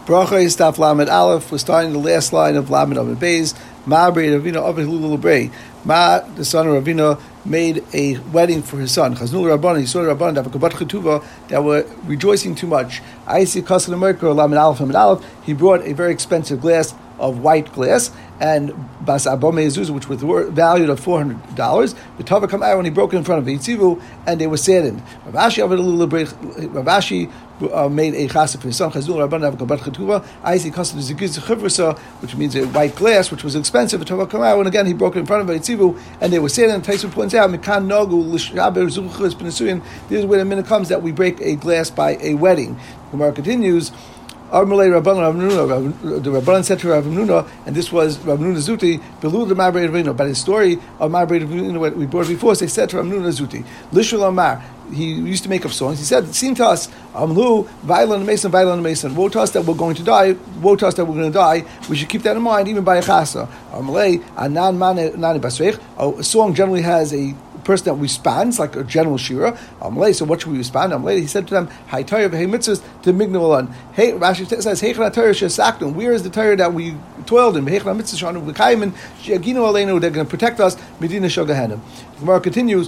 Bracha is Daf Lamed Aleph. We're starting the last line of Lamed Amud Beis. Ma Brei Ravina Aved Hilul Brei. Ma, the son of Ravina, made a wedding for his son. Chaznul Rabbanan, he saw the Rabbanan that were kabat chetuva, that were rejoicing too much. I see Kasan America Lamed Aleph Lamed Aleph. He brought a very expensive glass of white glass, and Bas Abome Zuz, which was valued at $400. The Tava come out when he broke it in front of Yitzivu, and they were saddened. Rav Ashi made a chasa for his son. Chazul Rabban Avakat Chetuva. I see custom Zigiz, which means a white glass, which was expensive. The Tava come out, and again he broke it in front of Yitzivu, and they were saddened. Tyson points out, Mikan Nagu Lishaber Zuchus Benesuyin. This is where the minute comes that we break a glass by a wedding. The Gemara continues. The Rabbanan said to Rav Nuna, and this was Rav Nuna Zuti, Belu the Ma'abrei Ravina. By the story of Ma'abrei Ravina, what we brought before, they said to Rav Nuna Zuti, Lishul Amar. He used to make up songs. He said, it seemed to us, Amlu, Vailan Mason, woe to us that we're going to die, woe to us that we're going to die. We should keep that in mind, even by a chasa. Amalei, Anan Mane Basreich. A song generally has a person that responds, like a general shira. So what should we respond? He said to them, Hai Torah v'hei mitzvahs to mignalan. Hey, Rashi says, Heichna Torah shesaknu. Where is the Torah that we toiled in? Heichna mitzvahs shanu v'kaimen she'aginu aleinu. They're going to protect us. Medina shogahenim. The Gemara continues.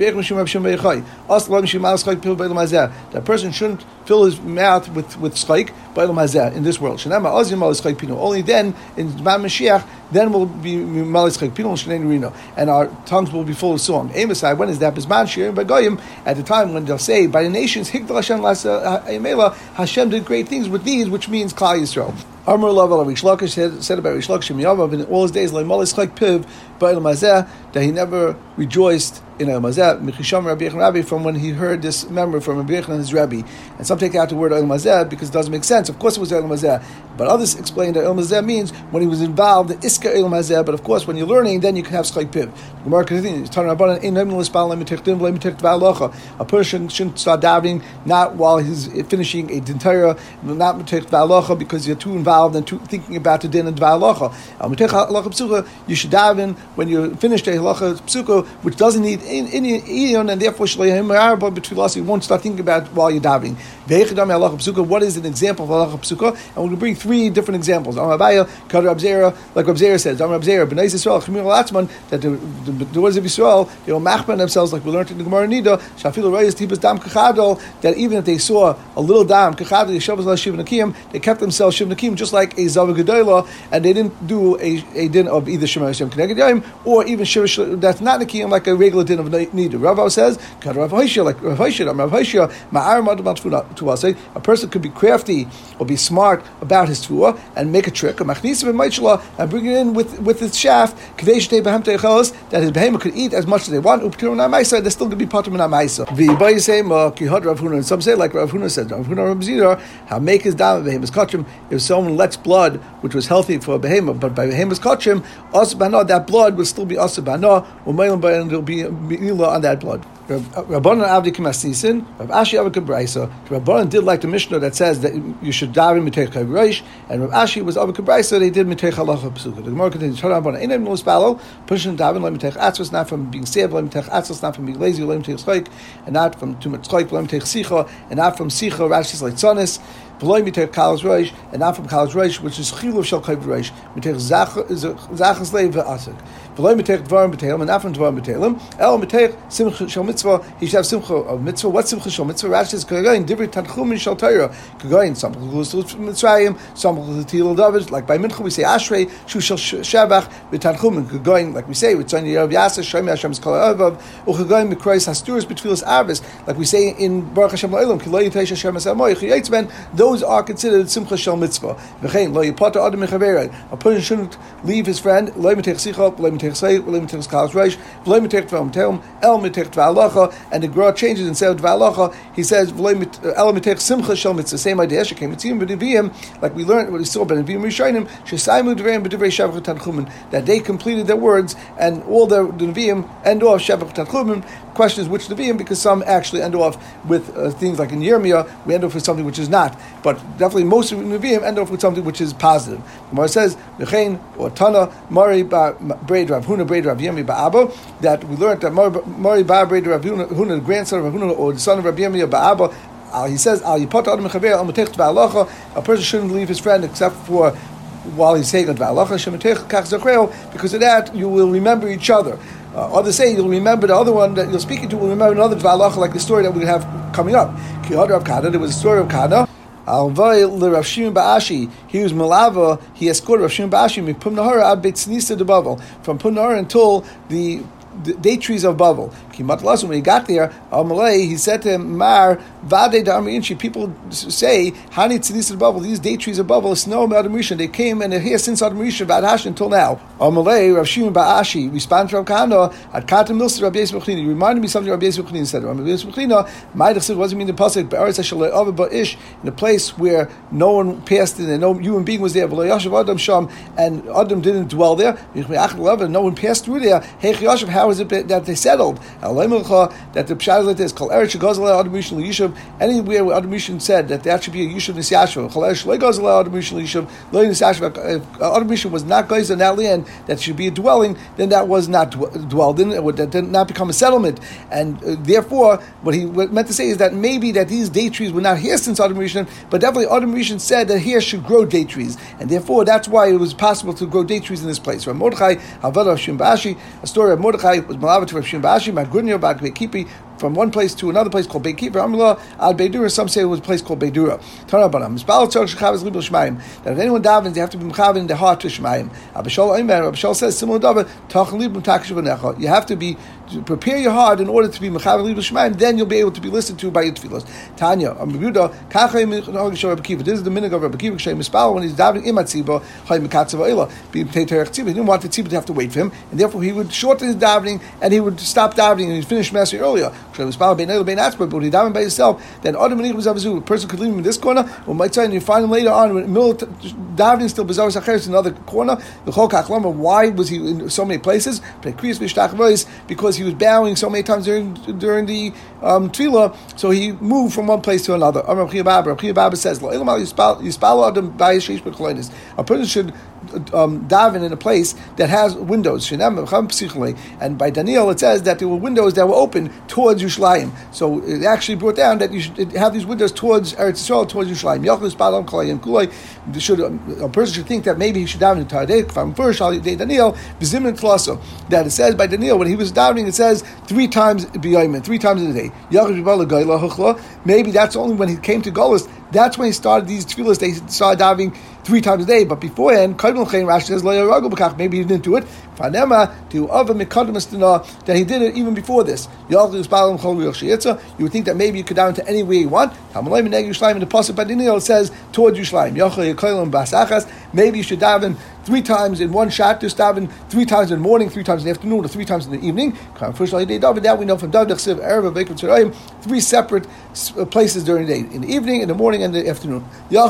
That person shouldn't fill his mouth with schayk in this world. Only then in Mashiach, then will be and our tongues will be full of song. When is that? At the time when they'll say by the nations, Hashem did great things with these, which means Klal Yisrael. Amar Lav Rish Lakish said about Rish Lakish in all his days, that he never rejoiced in El Mazeh, from when he heard this memory from Rabbi Yechon and his Rebbe. And some take out the word El Mazeh because it doesn't make sense. Of course it was El Mazeh. But others explain that El Mazeh means when he was involved in Iska El Mazeh. But of course when you're learning, then you can have Schayk Piv. The Gemara continues, a person shouldn't start davening not while he's finishing a Dintara, not Metech V'alacha, because you're too involved and thinking about the din and V'alacha. You should daven when you finish the Halacha Psuka, which doesn't need any Iyon, and therefore you won't start thinking about while you're davening. What is an example of Halacha Psuka? And we're going to bring three different examples. Like Rab Zera says, that the doors of Yisrael, they will machban themselves, like we learned in the Gemara Nida, that even if they saw a little dam, they kept themselves shiv nakim, just like a Zavah Gedolah, and they didn't do a din of either Shema Hashem Keneged Yom, or even Shiva that's not Nakim, like a regular din of Nida. Rava says, a person could be crafty or be smart about his tuah and make a trick, and bring it in with its shaft, that his behemoth could eat as much as they want. They're still going to be patur min ha'maisa. And some say, like Rav Huna said, Rav Huna Rav Zidar, how make his dam behemoth's kachim. If someone lets blood, which was healthy for a behemoth, but by behemoth's kachim, that blood will still be asabana, and there will be milah on that blood. Rabbanan Avdi Kimasisin, Rav Ashi Avakab Braisa. Rabbanan did like the Mishnah that says that you should daven Mitech Reish, and Rav Ashi was Avakab Braisa. They did Mitech Halacha Psuka. The Gemara continues. Rabbanan Einem Nuspalo, pushing daven like Mitech Atzos, not from being saved, like Mitech Atzos, not from being lazy, like Mitech Schayk, and not from too much Schayk, like Mitech Sicha, and not from Sicha. Rashi's like Tzonis. Mitech Kalas Reish, and not from Kalas Reish, which is Chiluv Shel Chayv Reish. Mitech Zachas Leiv Ve'asik. Mitech Dvarim B'Teilim, and not from Dvarim B'Teilim. El Mitech Simcha Shel Mitzvah. He should have Simcha of Mitzvah. What Simcha Shel Mitzvah? Rashi is Kagayin Divri Tanchumin Shel Torah. Kagayin some Mitzrayim, some Til David. Like by Mincha we say Ashrei Shu Shel Shabach V'Tanchumin. Kagayin, like we say with Tzani Yerav Yasser Shemi Hashem's Kol Avav. Ukagayin Mikrais Hasturis B'Tfilas Arvis. Like we say in Baruch Hashem Lo'ilam Kiloi Yiteish Hashem Asamoy Chiyitzben. Those are considered Simcha Shel Mitzvah. V'chein Lo Yipata Adam Mechaverei. A person shouldn't leave his friend. Lo Mitech Sicha, Lo Mitech Seir, Lo Mitech Kalas Reish, Lo Mitech Dvarim B'Teilim, El Mitech Dva'alacha, and the Gemara changes instead of Dva'alacha, he says El Mitech Simcha Shel Mitzvah. Same idea. Shekem Mitzvim B'Neviyim, like we learned what we saw by Neviyim Rishonim, Shesaimu Dvarim B'Divrei Shavach Tanchumin, that they completed their words, and all the Neviyim end off Shavach Tanchumin. Question is which Nevi'im, because some actually end off with things like in Yirmiyah, we end off with something which is not. But definitely most of the Nevi'im end off with something which is positive. Gemara says, V'chein, or Tana, Mari Braid Rav Huna, Braid Rav Yirmiyah Ba'aba, that we learned that Mari Ba Braid Rav Huna, the grandson of Rav Huna, or the son of Rav Yirmiyah Ba'aba, he says, a person shouldn't leave his friend except for while he's saying because of that you will remember each other. Others say you'll remember the other one that you're speaking to will remember another Dvar like the story that we have coming up. There was a story of Kana. Alvay Rav Shimon Ba'ashi, he was Malava, he escorted Rav Shimon Ba'ashi from Pumnahara ad Beit Snisa de Bavel, from Pumnahara until the date trees of Bavel. When he got there, Amalei, he said to him, Mar Vade Darmi. People say, Hani Tzidis of Bavel, these date trees of Bavel, snow Adam Rishon. They came and they're here since Adam Rishon, Bad Hash until now. Amalei, Rav Shimon Ba'ashi, responded from Kahana, at Katam Milsa Rabbi Yisrael B'chlina. He reminded me something Rabbi Yisrael B'chlina said. Rabbi Yisrael B'chlina, my Dechsid wasn't mean the pasuk, Be'aretz HaShalei Ava Ba'ish, in a place where no one passed in and no human being was there, V'lo Yashav Adam Sham, and Adam didn't dwell there, no one passed through there. Heich Yashav, how is it that they settled? That the pshat like this, anywhere where Adam Rishon said that should be a Yishuv Nisyashva. If Adam Rishon was not guys on that land, that should be a dwelling, then that was not dwelled in, that did not become a settlement. And therefore, what he meant to say is that maybe that these date trees were not here since Adam Rishon, but definitely Adam Rishon said that here should grow date trees. And therefore, that's why it was possible to grow date trees in this place. From Mordechai, Havada Shim Ba'ashi, a story of Mordechai was Malavat to Rav Shimon Ba'ashi, Magudnyo Ba'ak Bekipi, from one place to another place called Beit Kippur. Amla al Beidura. Some say it was a place called Beidura. That if anyone davens, they have to be mechavan in their heart to Shemaim. Abishol says similar davar. You have to be prepare your heart in order to be mechavan libul Shemaim. Then you'll be able to be listened to by your tefillos. Tanya, this is the minhag of Rabbi Kiva when he's davening imatziba chay mekatzav ila. He didn't want the tzibah to have to wait for him, and therefore he would shorten his davening and he would stop davening and he'd finish massing earlier. But when he davened by himself, then a person could leave him in this corner, or might say, and you find him later on in the middle of davening still bizarre in another corner. Why was he in so many places? Because he was bowing so many times during the tefillah, so he moved from one place to another. Rabbi Baba says, a person should daven in a place that has windows. And by Daniel it says that there were windows that were open towards Yerushalayim. So it actually brought down that you should have these windows towards Eretz Yisrael, towards Yerushalayim. A person should think that maybe he should daven in Tardei from first Daniel that it says by Daniel when he was davening it says 3 times b'yayim, 3 times in a day. Maybe that's only when he came to Golus. That's when he started these tefillas. They started davening 3 times a day. But beforehand, Rashi says maybe he didn't do it. That he did it even before this. You would think that maybe you could daven to anywhere you want. In the pasuk by Daniel it says towards Yerushalayim. Maybe you should daven 3 times in one shot, just daven 3 times in the morning, 3 times in the afternoon, or 3 times in the evening. That we know from David 3 separate places during the day, in the evening, in the morning, and the afternoon.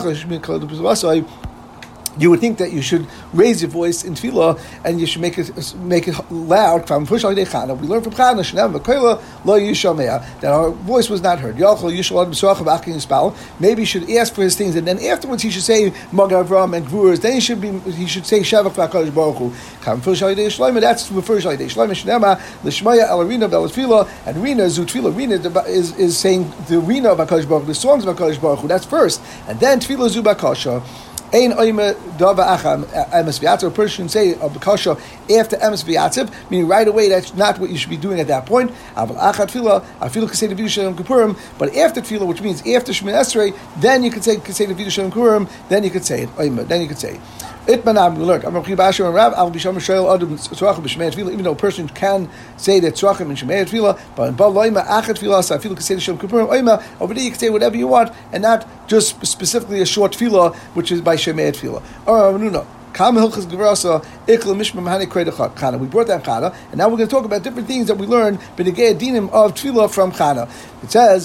You would think that you should raise your voice in tefillah and you should make it loud. We learn from Chana that our voice was not heard. Maybe he should ask for his things, and then afterwards he should say Magen Avraham and Gvuras. Then he should say Shavach V'Hakadosh Baruch Hu. That's the first Shalidei Shlomo. L'shmaya el Rina v'Tefillah, and Rina Zutfila. Rina is saying the Rina of Hakadosh Baruch Hu, the songs of Hakadosh Baruch Hu. That's first, and then Tefillah Zu Bakasha. A person say a bakasha after emes v'yatzib, meaning right away. That's not what you should be doing at that point. But after tefillah, which means after Shemoneh Esrei, then you could say the Vidui Shalom Kippurim. Then you could say it. Then you could say it. Itman we learned. Even though a person can say that tzrachim and Shemoneh Tefillah, but in Baal Loima Achat Tefillah, so I feel say the Shalom Kippurim. Over there you can say whatever you want, and not just specifically a short tefillah, which is by Shemoneh Tefillah. We brought down Chana, and now we're going to talk about different things that we learned b'negei dinim of tefillah from Chana. It says,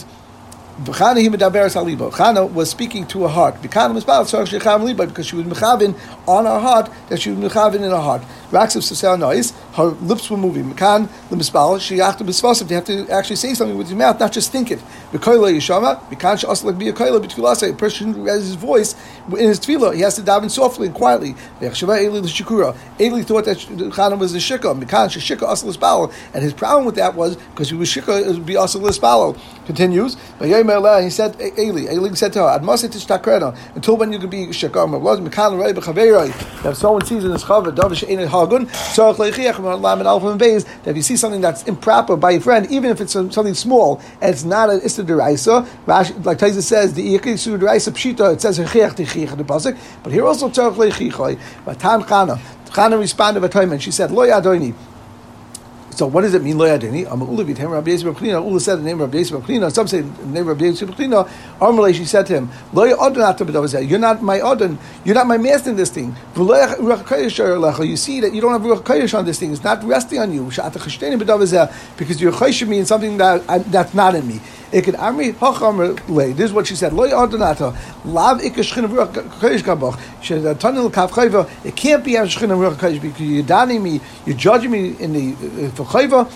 Chana was speaking to her heart because she was mechavin on her heart, that she was mechavin in her heart. her lips were moving. Mekan l'mispal sheyachta b'svasim. You have to actually say something with your mouth, not just think it. B'koila yishama. Mekan she'aslek b'yakoila b'tfilasei. A person who has his voice in his tefillah, he has to daven softly and quietly. V'echshava Eli l'shikura. Eli thought that Chana was a shikah. Mekan sheshikah asal l'spalo. And his problem with that was because he was shikah, it would be asal l'spalo. Continues. He said, Eli said to her, Admasi tishtakrena, until when you could be shikah. That if someone sees in his chaver, davish ain't hagun, that if you see something that's improper by your friend, even if it's something small, and it's not an issa deraisa, like Taisa says, the issa deraisa pshita, it says hechech tichich in the pasuk, but here also tzarech leichichai. But Tan Chana responded to Taima, and she said, Lo yadoni. So what does it mean, Lo Yadini? Ula said the name of Rabbi Yosef B'Chlina. Some say the name of Rabbi Yosef B'Chlina. Amalei, she said to him, Lo Yadon. You're not my Adon. You're not my master in this thing. You see that you don't have Ruach HaKodesh on this thing. It's not resting on you. Because you're chayshim me in something that's not in me. This is what she said. Lo Yadonata. Lav ikashchin of Ruach HaKodesh kabach. It can't be Shechin of Ruach HaKodesh because you're daning me, you're judging me in the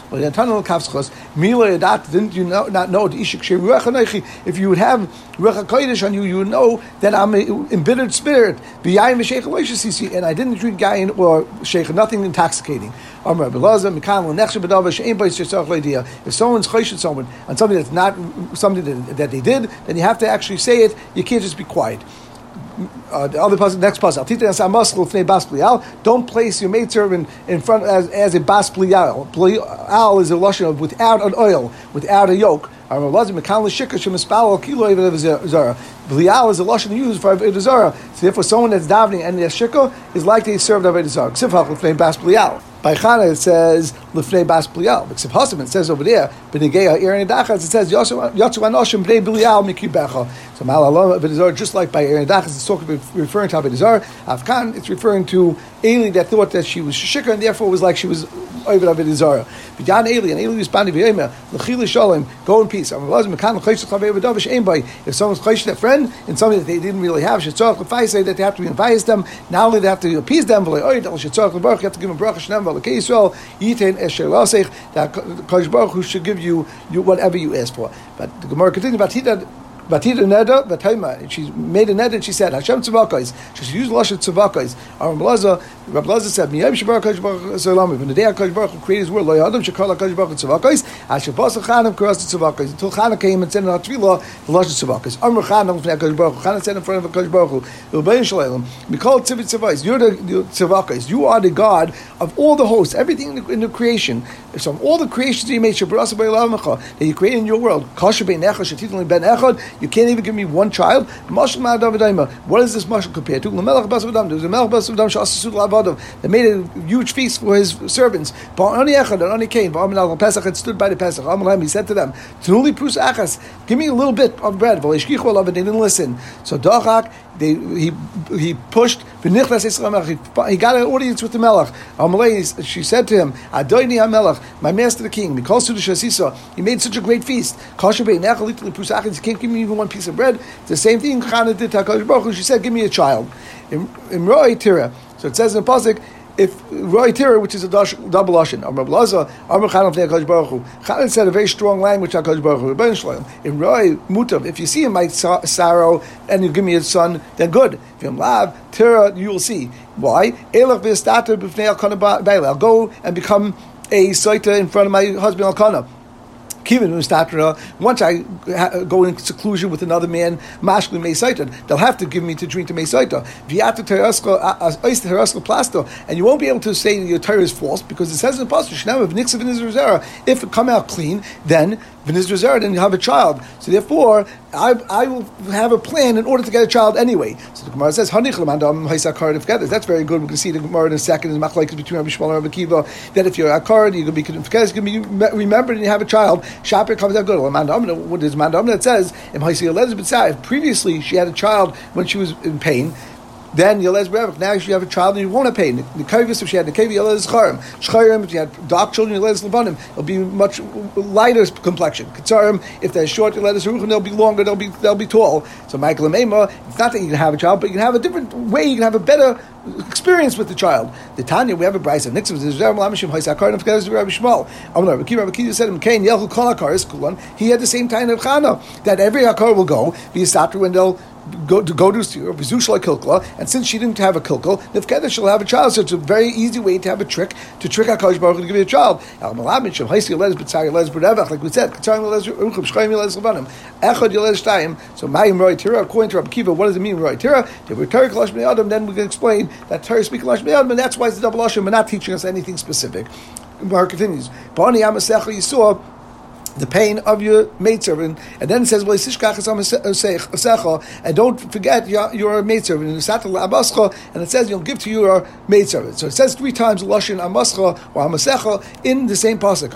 didn't you not know if you would have Ruach HaKodesh on you, you would know that I'm an embittered spirit. And I didn't drink gayin or sheikh, nothing intoxicating. If someone's chayshit someone on something that's not something that they did, then you have to actually say it. You can't just be quiet. The other puzzle, next puzzle. Don't place your maidservant in front as a bas plial. Plial is a lashon of without an oil, without a yoke. Plial is a lashon used for avodah zarah. So therefore, someone that's davening and their shikah is like they served avodah zarah. By Chana it says Lefnei Bas Plial. But Ksiv it says over there, B'negei Ha'erin Dachas, it says Yatsu Anoshim B'nei Bilial Mikibecha. So Ma'alalom Avodah Zarah, just like by Erin Dachas, it's talking referring to Avodah Zarah. Afkan, it's referring to Eli that thought that she was shikah and therefore was like she was over Avodah Zarah. V'yan Eli, and Eli responded V'yema L'chila Shalom, go in peace. If someone's chaysh their friend in something that they didn't really have, Shetzorach L'faisei, that they have to invite them. Not only they have to appease them, but Shetzorach L'baruch, you have to give them bracha Shnem. That Kodesh Baruch Hu should give you whatever you ask for. But the Gemara continues, Batida Neda, Bataima, she made a neder and she said, Hashem Tzavakais. She used Lashon Tzavakais. Rabbi Laza said, Miyam Shabar Kodesh Baruch Hu, when the day HaKodesh Baruch Hu created his world, Lo Yadam Shekal HaKodesh Baruch Hu Tzavakais, Asher Pasach Chanam Karas Tzavakais, until Chanam came and said in our Tefillah, the Lashon Tzavakais. Amr Chanam from HaKodesh Baruch Hu, Chanam said in front of HaKodesh Baruch Hu, L'bayin Shalom, Mikol Tzivit Tzavais, you're the Tzavakais, you are the God of all the hosts, everything in the creation. So all the creations that you made, that you created in your world, you can't even give me one child. What is this mashal compared to? There was a melech bas adam that made a huge feast for his servants. And only came. And stood by the Pesach. He said to them, give me a little bit of bread. They didn't listen. So he pushed. He got an audience with the melech. She said to him, Adoni HaMelech, my master the king, he made such a great feast. You can't give me even one piece of bread. It's the same thing Chana did to HaKadosh Baruch Hu. She said, give me a child. In Roi Tira, so it says in the pasuk, if Roi Tira, which is a double lashon, Chana said a very strong language to HaKadosh Baruch Hu. In Roi Mutav, if you see in my sorrow and you give me a son, then good. If you lav Tira, you will see. Why? I'll go and become a saita in front of my husband Elkanah. Once I go in seclusion with another man, they'll have to give me to drink to Mesaita. And you won't be able to say that your Torah is false because it says in the Pasuk, if it come out clean, then then you have a child. So therefore, I will have a plan in order to get a child anyway. So the Gemara says, that's very good. We can see the Gemara in a second in Machlekes between Rabbi Shmuel and Rabbi Kiva, that if you're a card, you can be remembered and you have a child, Shapir comes out good. What is Mandamna? It says, previously she had a child when she was in pain, then Yelez Brevach. Now if you have a child and you won't have pain. The Kavis, if she had the Kavi Yelez Charim. Shcharim, if you had dark children, Yelez Lebanim. It'll be much lighter complexion. Ketzarim, if they're short, Yelez Ruchim, they'll be longer, they'll be tall. So Michael Lemema, it's not that you can have a child, but you can have a different way, you can have a better experience with the child. The Tanya, we have a brayso. Nixon was Rabbi Shmuel. Rabbi said him, Kain Yelchu Kol HaKaris Kulan. He had the same time of Chana that every Hakar will go be a statu and they'll go to Vizushla Kilkla, and since she didn't have a Kilkla, Nifkeda she'll have a child. So it's a very easy way to have a trick to trick HaKadosh Baruch Hu to give you a child. Like we said, so Mayim Roy Tira, according to Rabbi Kiva, what does it mean Roy Tira? If we're Torah Kalash Bnei Adam, then we can explain that Torah speaks Kalash Bnei Adam, and that's why it's a double Lashon, but not teaching us anything specific. Mar continues. Bani Amasecha, you saw the pain of your maidservant, and then it says, and don't forget your maidservant. And it says you'll give to your maidservant. So it says 3 times Lashon Amascha or Amasecha in the same pasuk.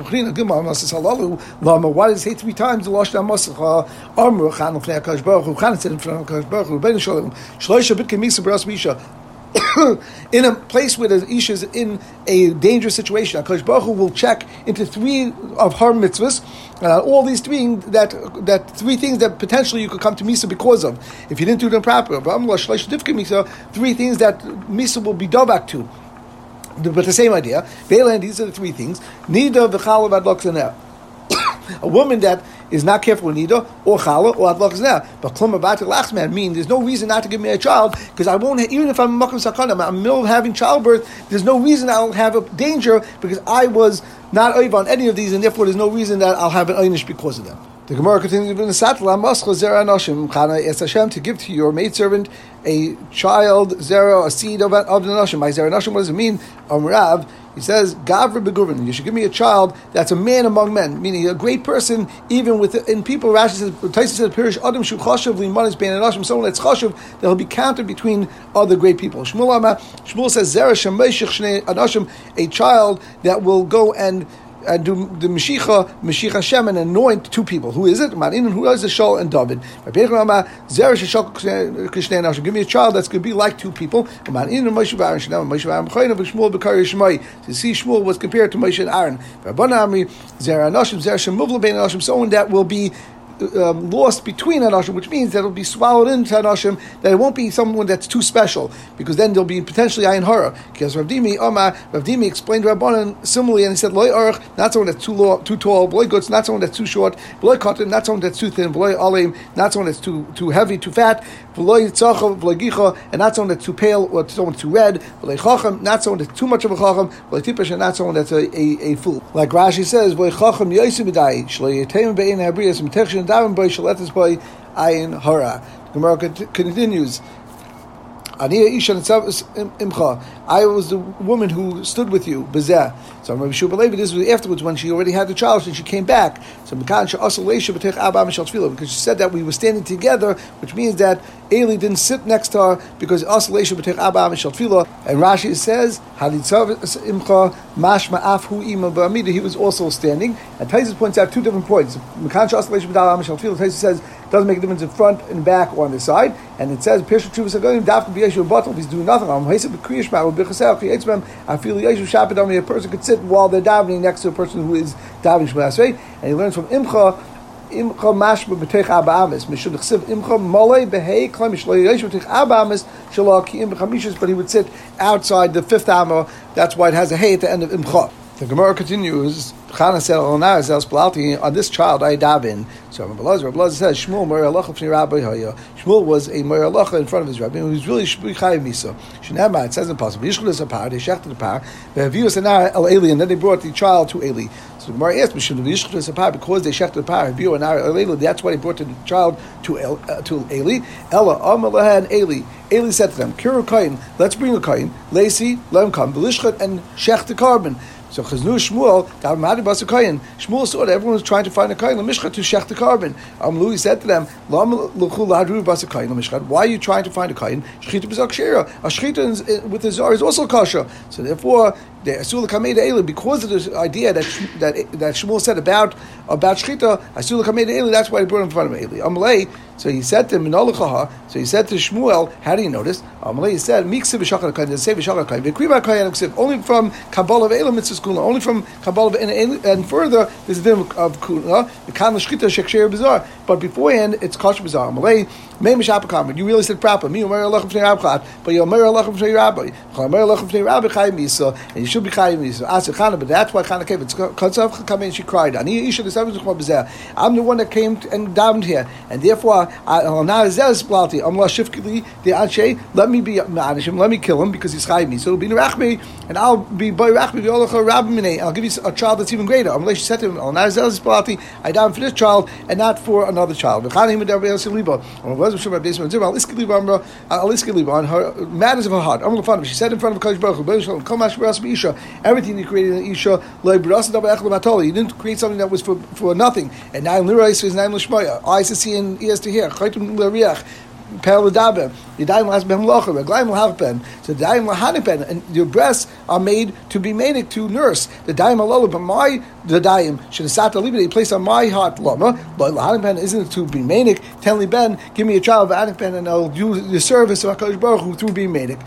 Why does it say 3 times the Lashon Amascha? Chana said in front of Kadosh Baruch Hu, in a place where the Isha is in a dangerous situation, HaKadosh Baruch Hu will check into 3 of her mitzvahs, all these 3 that 3 things that potentially you could come to Misa because of, if you didn't do them properly. 3 things that Misa will be dovak to. But the same idea. These are the 3 things. Nida v'chala v'adlok zaneh. A woman that is not careful with Nida, or Chala, or Adlok Zaneh. But Klum Abatik Lachman mean there's no reason not to give me a child, because I won't, even if I'm Makam Sakana, I'm in the middle of having childbirth, there's no reason I'll have a danger, because I was not Oiv on any of these, and therefore there's no reason that I'll have an Einish because of them. The Gemara continues, to give to your maidservant a child, Zera, a seed of the Nashim. By Zera Nashim, what does it mean? Rav, he says, Gavra Beguvin, you should give me a child that's a man among men, meaning a great person, even in people. Rashi says, Taisa says, Pirish Adam Shu Chashav Limanis Bein Anashim, someone that's Chashav, that will be counted between other great people. Shmuel says, Zera Shemeshich Shnei Anashim, a child that will go and do the Mashiach Shem and anoint 2 people. Who is it? Marin, who is the Shaul and David? Give me a child that's going to be like 2 people. To see Shmuel was compared to Moshe and Aaron. Someone that will be lost between Anashim, which means that it'll be swallowed into Anashim, that it won't be someone that's too special, because then there'll be potentially Ayin Hara. Because Rav Dimi explained to Rabbanan similarly, and he said, Loi Orach, not someone that's too tall, Loi Gutz, not someone that's too short, Loi Cotton, not someone that's too thin, Loi Alim, not someone that's too heavy, too fat, Loi Tzachov, Loi Gicha, and not someone that's too pale, or someone that's too red, Loi Chacham, not someone that's too much of a Chacham, Loi Tipesh, and not someone that's a fool. Like Rashi says, Loi Chacham Yosim B'dai, Shloi Yetem Be'in Habriyas, M'techshin Davin Boy Shaletis Boy Ayin Hara. The Gemara continues. I was the woman who stood with you, Bezeh. So Rabbi Shua this was afterwards when she already had the child and she came back. So because she said that we were standing together, which means that Eli didn't sit next to her because and Rashi says he was also standing. And Taisus points out 2 different points. Taisus says doesn't make a difference in front and back or on the side, and it says he's doing nothing. A person could sit while they're davening next to a person who is davening Shema Asrei, and he learns from Imcha mashma b'teich Abba Amis. Mishum nechsiv Imcha malei behei klai mishlei yesh b'teich Abba Amis shalach ki im b'chamishis, but he would sit outside the 5th Amma. That's why it has a hey at the end of Imcha. The Gemara continues. Chana said, on this child I daven. So Rabbi Elazar says, Shmuel Moyer Halacha Fnei Rabbi Haya. Shmuel was a Moyer Halacha in front of his rabbi, and he was really Shbuchai Misa. Shenema, it says in possible, Yishchul a par, they shechted the par, Ve'avius anar el Eli, and then they brought the child to Eli. So the Gemara asked, Yishchul a par, because they shechted the par, Ve'avius anar el Eli, that's why they brought the child to Eli. Ella, Amalaha and Eli. Eli said to them, Kiru Kain, let's bring a Kain, Lacey, let him come, Belishchat, and shech the carbon. So Chaznu Shmuel, Shmuel saw that everyone was trying to find a kain l'mishchat to shech the carbon. Louis said to them, why are you trying to find a kain? Shechita b'zak shera. A shechita with the zar is also kosher. So therefore, the Asul Kamei Eli, because of this idea that Shmuel said about shechita, Asul Kamei Eli, that's why he brought him in front of Eli. So he said to Minolachaha. So he said to Shmuel, how do you know this? He said, only from Kabbalah of Elam mitzvahs kula, only from Kabbalah and further there's a din of kula. But beforehand it's kosher bizarre. You really said proper. But you're and you should be chayim misa. But that's why Chana came. It's Katzav Chachamim. She cried. I'm the one that came and davened here, and therefore let me be ma'anishim, let me kill him because he's chayim misa. So it'll be nerachmi, and I'll be boy rachmi. I'll give you a child that's even greater. She said to him, I davened for this child and not for another child. On her matters of her heart. She said in front of Kodesh Baruch Hu, everything you created in Isha, you didn't create something that was for nothing. And now Lirais is nine Lishmaya, eyes to see and ears to hear. So the daim and your breasts are made to be made to nurse. The daim alala, but my the daim should have they placed on my heart lama. But lahanim isn't to be manic. Tell me Ben, give me a child of Anikben, and I'll do the service of Hakadosh Baruch Hu through being manic.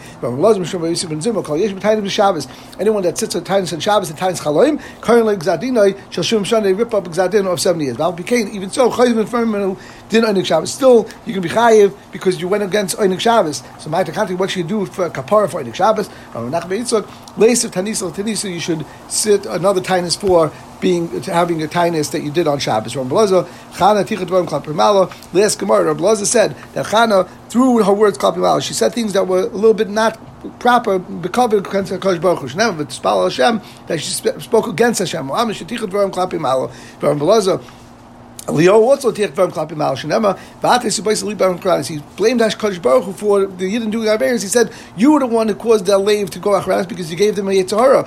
Anyone that sits at Tainus and Shabbos and Tainus Chaloim, currently Gzadinoi shall shum Sunday rip up Gzadin of 70 years. Now became even so Chayim and didn't Einik Shabbos. Still, you can be chayiv because you went against Einik Shabbos. So, my Takati, what should you do for kapara for Einik Shabbos? Lace of Tanisa, you should sit another Tainus for having a Tainus that you did on Shabbos. Chana Tichat Dvarim Klapei Malo. Last Gemara, Blaza said that Chana, through her words Klapei Malo, she said things that were a little bit not proper because of Kodesh Baruch Hu. She never spal Hashem that she spoke against Hashem. Tichat Dvarim Klapei Malo. Blaza. Leo also take from Klapei Malo Shenema. He blamed Hakadosh Baruch Hu for the Yidden doing Averis. He said, "You were the one who caused that lave to go Achras because you gave them a Yetzirah."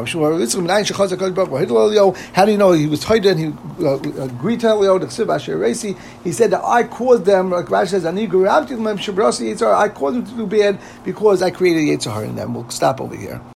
How do you know he was tighter and he agreed to Leo the Ksiv Asher Reisi? He said that I caused them, like Rashi says, I caused them to do bad because I created Yetzirah in them. We'll stop over here.